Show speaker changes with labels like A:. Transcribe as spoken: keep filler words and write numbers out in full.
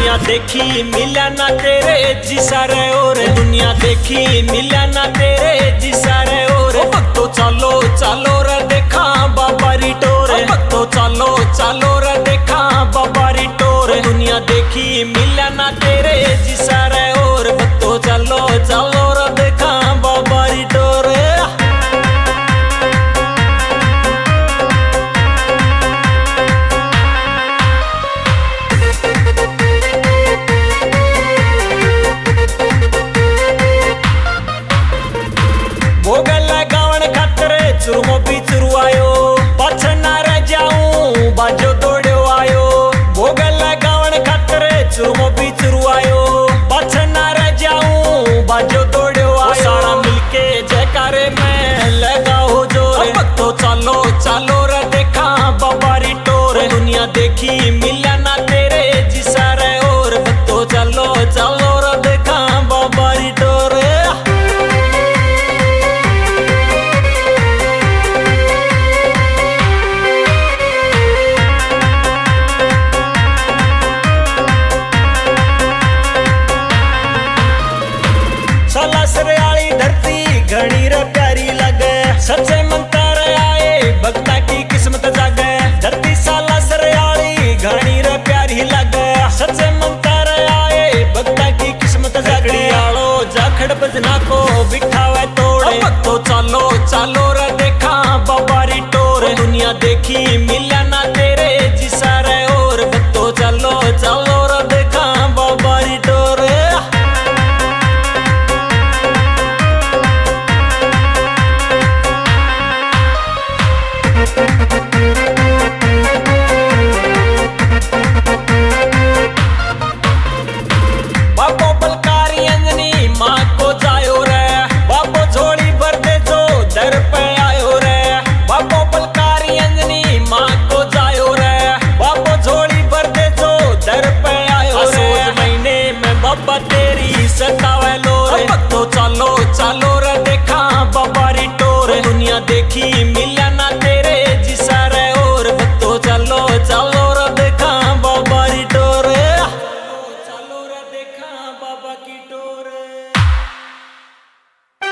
A: दुनिया देखी मिला ना तेरे जिसा रे और दुनिया देखी मिला ना तेरे जिसा रे और तो चलो चलो रे देखा बाबा री टोर तो चलो चलो रे देखा बाबा री टोर दुनिया देखी मिला ना तेरे जिसा रे और तो चलो चलो रे देखा बाबा री टोर। चुरमो भी चुरवायो पाछे ना रह जाऊं बाजो दौड़ो आयो भोगल गावन खातरे चुरमो भी चुरवायो पाछे ना रह जाऊं बाजो दौड़ो आयो सारा मिलके जयकारे में लगाओ जोर तो चलो चलो रे देखा बाबा री टोर दुनिया देखी मिला ना तेरे जिसा रे और तो चलो चलो रे देखा बाबा री टोर। धरती घनी रे प्यारी लगे सच्चे मंतर आए भक्ता की किस्मत जागे धरती साला सरयाली घनी रे प्यारी लगे सच्चे मंतर आए भक्ता की किस्मत जागड़ी आलो जाखड़ बजना को बिठावे तोड़े तो चलो चलो रे देखा बाबा री टोर दुनिया देखी मिला ना तेरे जिसा रे और तो चलो चलो रे देखा बाबा री टोर। बाबो बलकारी अंजनी माँ को जायो रे बाबो झोली भर दे जो दर पे आयो रे बाबो बलकारी अंजनी माँ को जायो रे बाबो झोली भर दे जो दर पे आयो रे महीने में बाबा तेरी सतावे लो रे तो चलो चलो रे देखा बाबा री टोर दुनिया देखी